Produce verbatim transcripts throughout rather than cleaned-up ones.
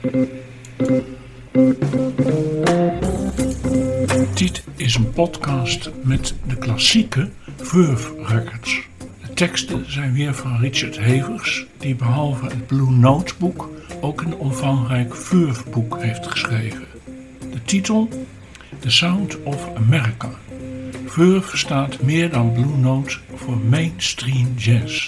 Dit is een podcast met de klassieke Verve Records. De teksten zijn weer van Richard Havers, die behalve het Blue Note boek ook een omvangrijk Verve boek heeft geschreven. De titel: The Sound of America. Verve staat meer dan Blue Note voor mainstream jazz.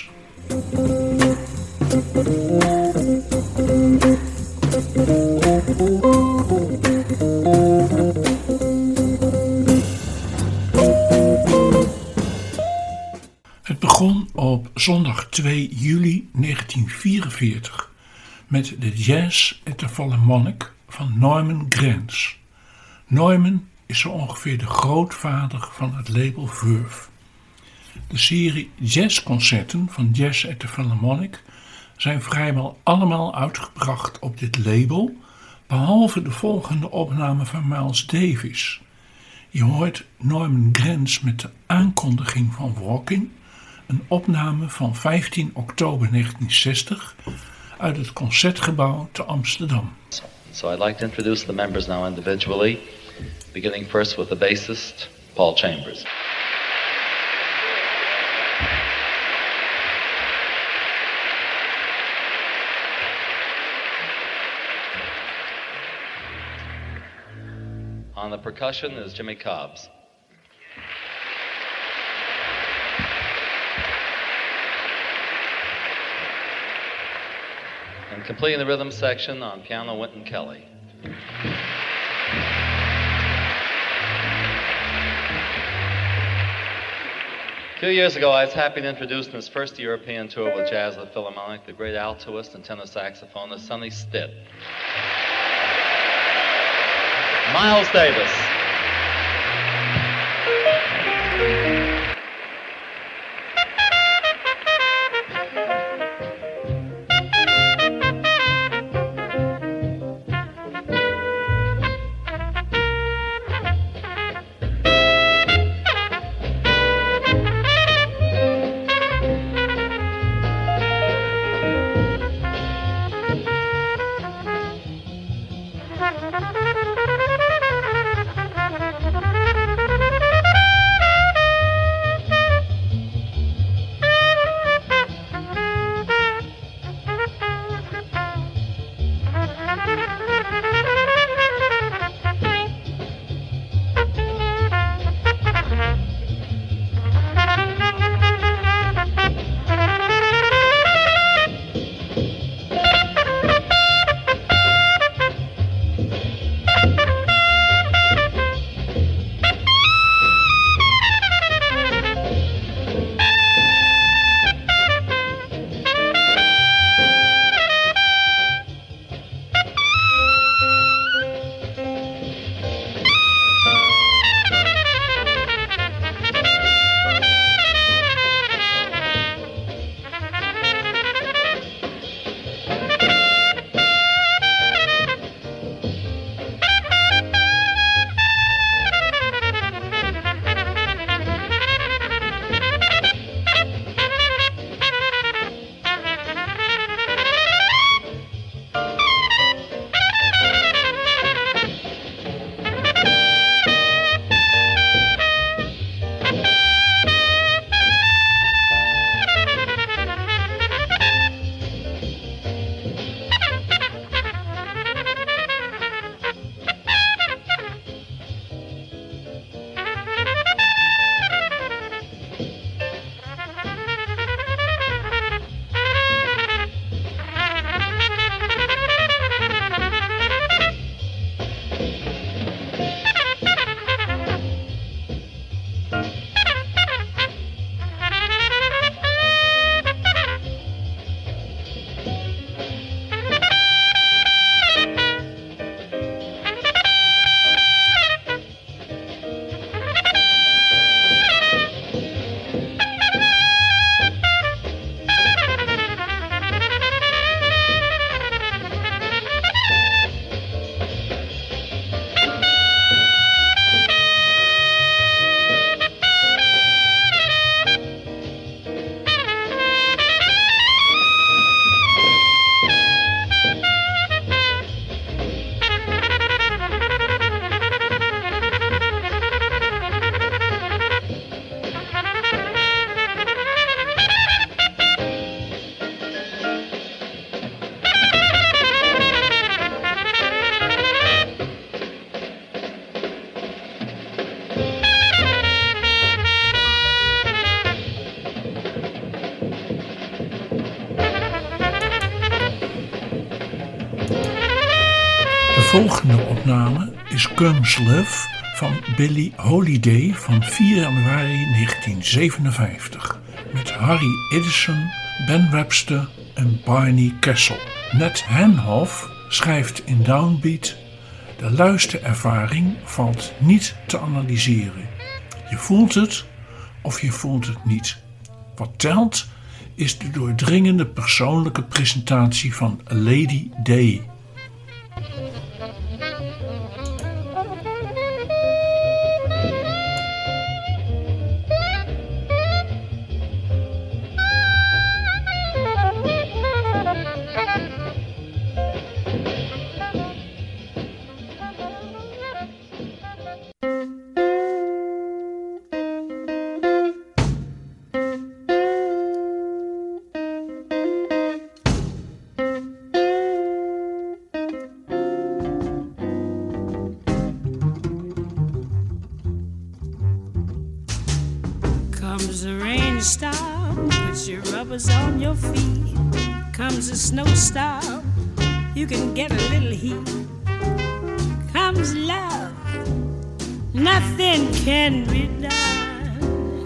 Het begon op zondag twee juli negentien vierenveertig met de Jazz at the Philharmonic van Norman Granz. Norman is zo ongeveer de grootvader van het label Verve. De serie jazzconcerten van Jazz at the Philharmonic zijn vrijwel allemaal uitgebracht op dit label, behalve de volgende opname van Miles Davis. Je hoort Norman Granz met de aankondiging van Walking, een opname van vijftien oktober negentien zestig uit het Concertgebouw te Amsterdam. So I'd like to introduce the members now individually, beginning first with the bassist, Paul Chambers. On the percussion is Jimmy Cobbs. And completing the rhythm section on piano, Wynton Kelly. A few years ago, I was happy to introduce in his first European tour with Jazz at the Philharmonic the great altoist and tenor saxophonist Sonny Stitt. Miles Davis. volgende opname is Comes Love van Billie Holiday van vier januari negentien zevenenvijftig met Harry Edison, Ben Webster en Barney Kessel. Ned Henhoff schrijft in Downbeat: de luisterervaring valt niet te analyseren. Je voelt het of je voelt het niet. Wat telt is de doordringende persoonlijke presentatie van Lady Day. Comes a rainstorm, put your rubbers on your feet. Comes a snowstorm, you can get a little heat. Comes love, nothing can be done.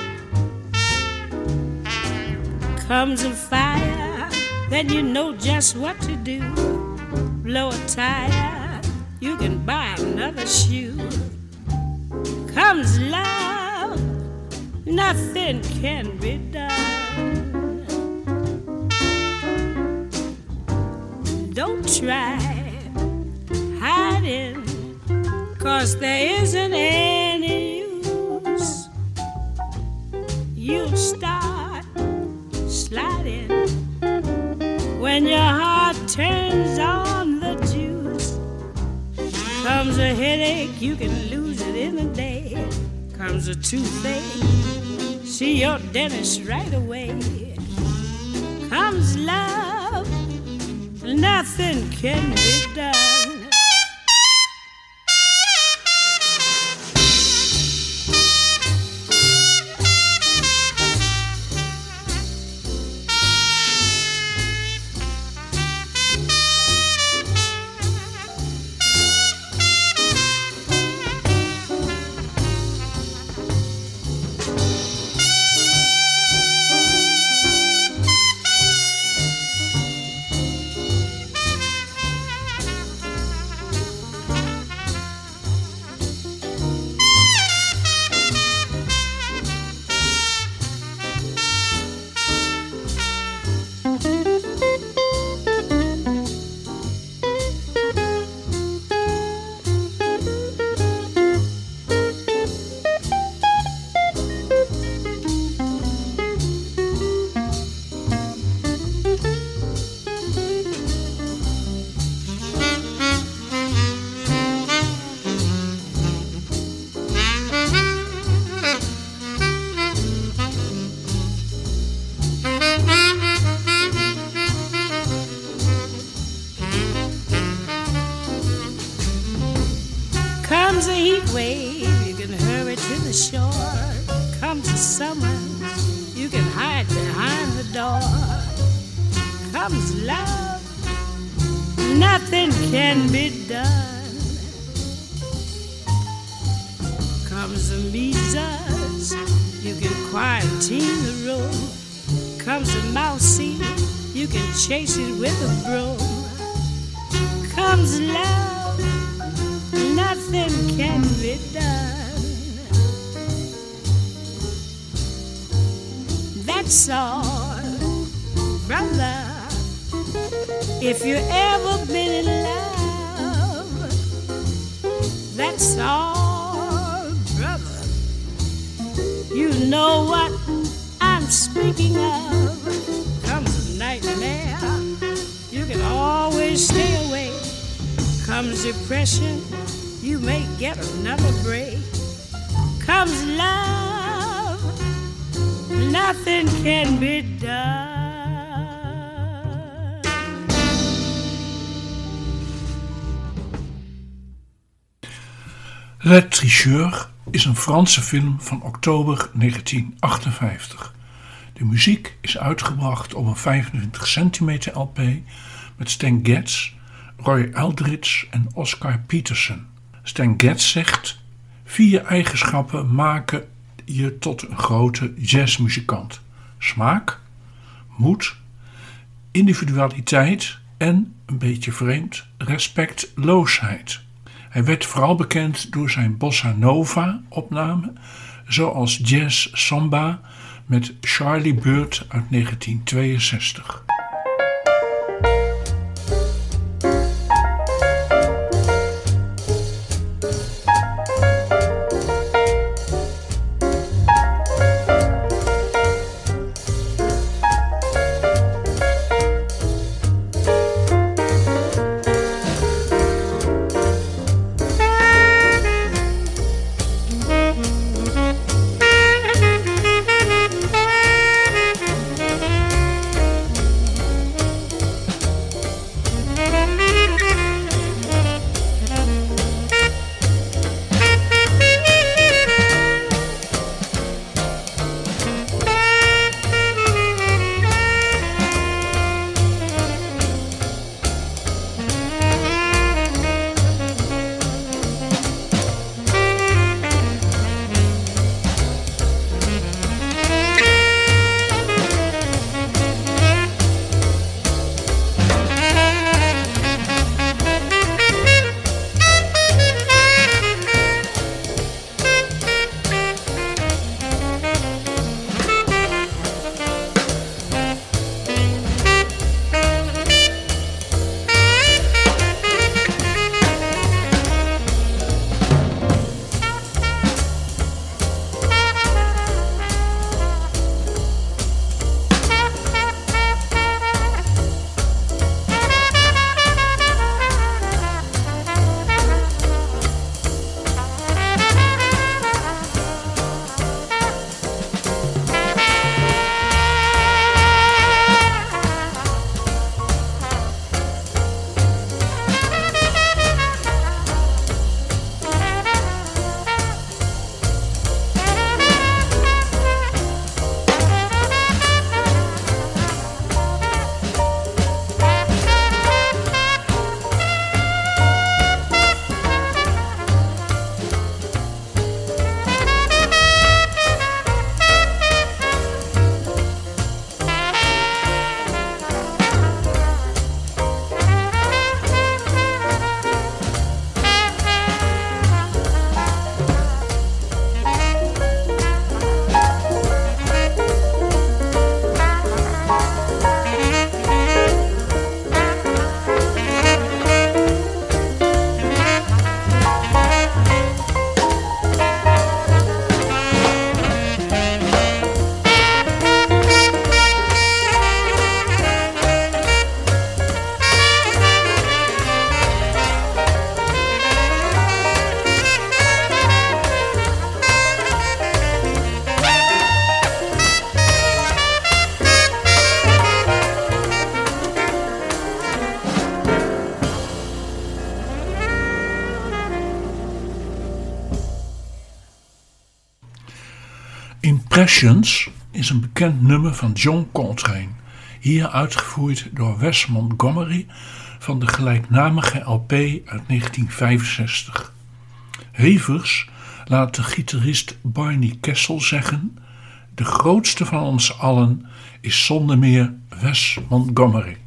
Comes a fire, then you know just what to do. Blow a tire, you can buy another shoe. Comes love, nothing can be done. Don't try hiding, 'cause there isn't any use. You'll start sliding when your heart turns on the juice. Comes a headache, you can lose it in a day. Comes a toothache, see your dentist right away. Comes love, nothing can be done. Comes a heat wave, you can hurry to the shore. Comes a summer, you can hide behind the door. Comes love, nothing can be done. Comes the measles, you can quarantine the room. Comes a mousey, you can chase it with a broom. Comes love, nothing can be done. That's all, brother. If you ever been in love, that's all, brother. You know what I'm speaking of. Comes a nightmare, you can always stay away. Comes depression, you may get another break. Comes love, nothing can be done. Le Tricheur is een Franse film van oktober negentien achtenvijftig. De muziek is uitgebracht op een vijfentwintig centimeter L P met Stan Getz, Roy Eldridge en Oscar Peterson. Stan Getz zegt: vier eigenschappen maken je tot een grote jazzmuzikant: smaak, moed, individualiteit en, een beetje vreemd, respectloosheid. Hij werd vooral bekend door zijn bossa nova opname, zoals Jazz Samba met Charlie Byrd uit negentien tweeënzestig. Impressions is een bekend nummer van John Coltrane, hier uitgevoerd door Wes Montgomery van de gelijknamige L P uit negentien vijfenzestig. Havers laat de gitarist Barney Kessel zeggen: de grootste van ons allen is zonder meer Wes Montgomery.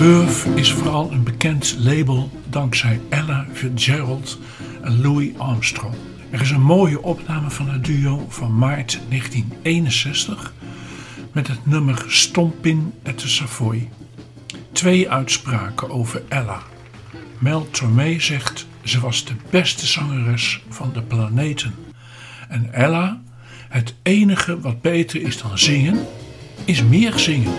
Verve is vooral een bekend label dankzij Ella Fitzgerald en Louis Armstrong. Er is een mooie opname van het duo van maart negentien eenenzestig met het nummer Stompin at the Savoy. Twee uitspraken over Ella. Mel Tormé zegt ze was de beste zangeres van de planeten. En Ella, het enige wat beter is dan zingen, is meer zingen.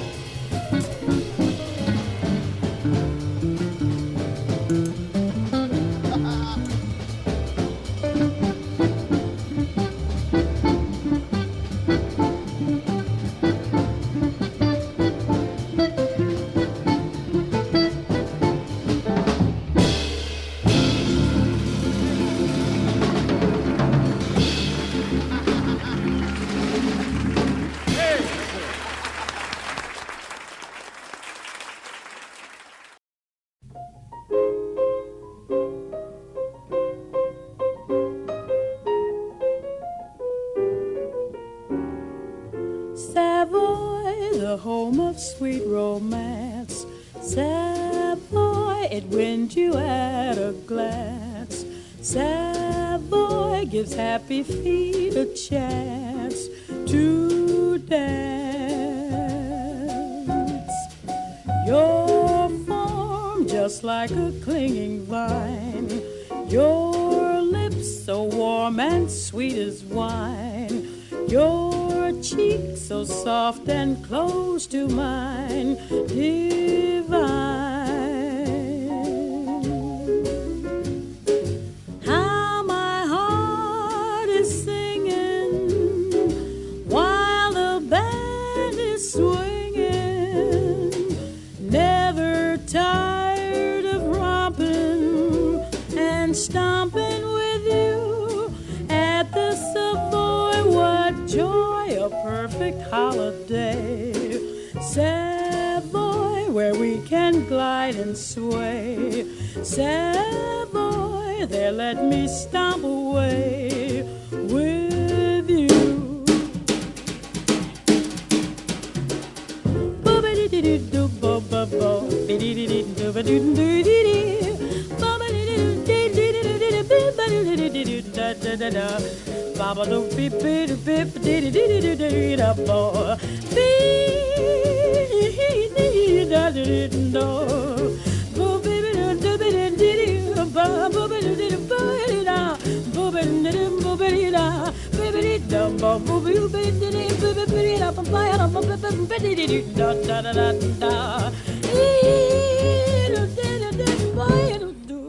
Savoy, the home of sweet romance. Savoy, it wins you at a glance. Savoy gives happy feet a chance to dance. Your form just like a clinging vine. Your lips so warm and sweet as wine. Your cheek so soft and close to mine, divine. How my heart is singing while the band is swinging, never tired of romping and stomping with you at the Savoy. What joy, a perfect holiday. Savoy, where we can glide and sway. Savoy, there let me stomp away with you. Baba do beep beep beep dee dee dee dee dee da bo beep da dee do bo baby do be dee dee ba bo be dee ba da bo be dee bo be da baby da bo bo be be dee be be da ba ba da ba be dee da da da da da ee do dee dee ba do.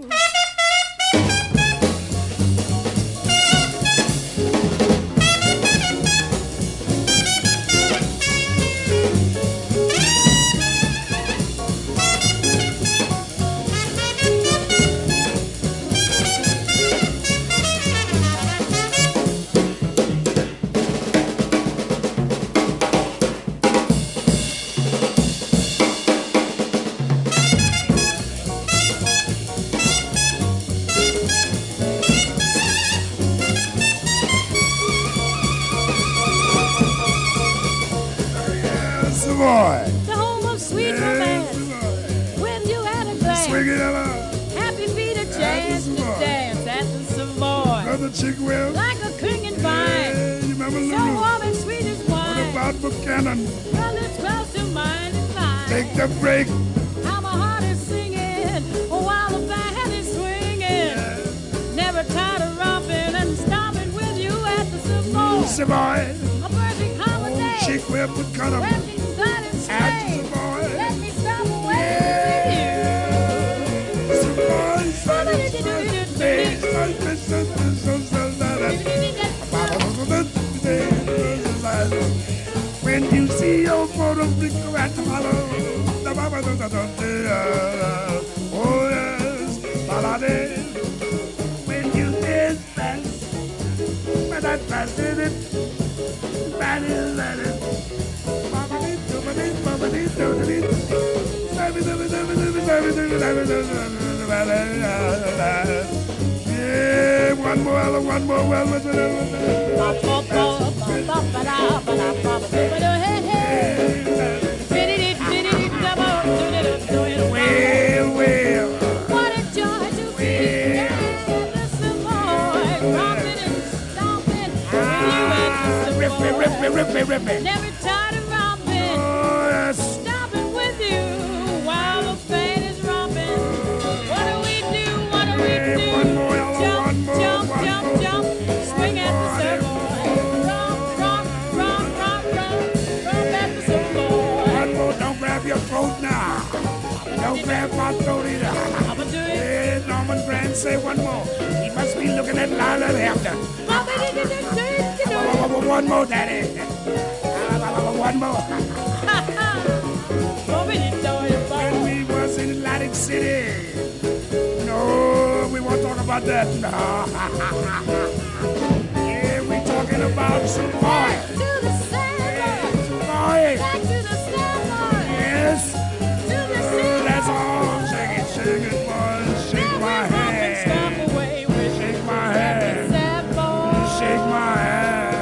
Savoy. The home of sweet Yes, romance. Savoy. When you had a glance, Swing it up. happy feet a chance to Savoy. dance at the Savoy. Brother Chigwell. Like a clinging vine, Hey, you remember so Lulu? warm and sweet as What wine. about Buchanan? Well, it's close to mine and mine. Take the break. How my heart is singing while the band is swinging. Never tired of romping and stomping with you at the Savoy. Savoy. A perfect holiday. Chigwell Buchanan. When we glide and At sway. the Savoy. Let me stop away with you. Savoy. When you see your photo flicker at the hollow, oh yes, balade. When you dance fast, but that fast in it, bad is at it. Yeah, one more, one more, one more. Hey, hey. rip me, rip me. Never tired of romping. Oh, yes. Stopping with you while the pain is romping. What do we do? What do we Hey, do? one more, yellow, Jump, one more, jump, one jump, more. jump. Swing at the surfboard. Romp, romp, romp, romp, romp. Romp at the surfboard. One more, don't grab your throat now. Don't grab my throat either. I'ma do it. Hey, Norman Granz, say one more. He must be looking at Lila Hampton. One more, Daddy. One more. When we was in Atlantic City. No, we won't talk about that. No. Yeah, we talking about some boy. Boy. Yes. That's all. Shake it, shake it, boy. Shake my hand. Shake my hand. Shake my hand.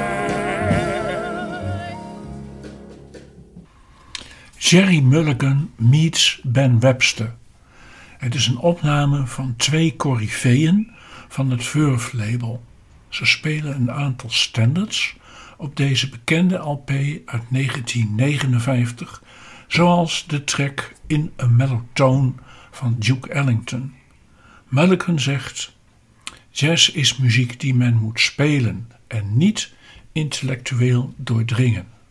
Jerry Mulligan meets Ben Webster. Het is een opname van twee coryfeeën van het Verve-label. Ze spelen een aantal standards op deze bekende L P uit negentien negenenvijftig, zoals de track In a Mellow Tone van Duke Ellington. Mulligan zegt: jazz is muziek die men moet spelen en niet intellectueel doordringen.